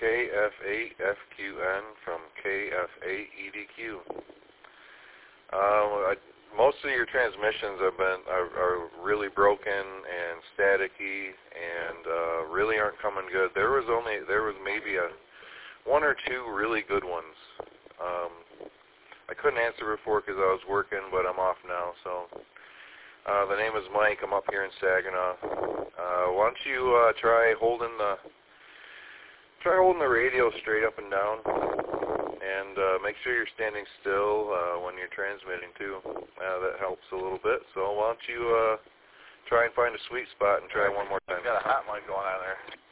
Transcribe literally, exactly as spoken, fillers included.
K F eight F Q N from K F eight E D Q. Uh, I, most of your transmissions have been are, are really broken and staticky, and uh, really aren't coming good. There was only there was maybe a one or two really good ones. Um, I couldn't answer before because I was working, but I'm off now. So uh, the name is Mike. I'm up here in Saginaw. Uh, why don't you uh, try holding the try holding the radio straight up and down, and uh, make sure you're standing still uh, when you're transmitting too. Uh, that helps a little bit. So why don't you uh, try and find a sweet spot and try one more time. Got a hot mic going on there.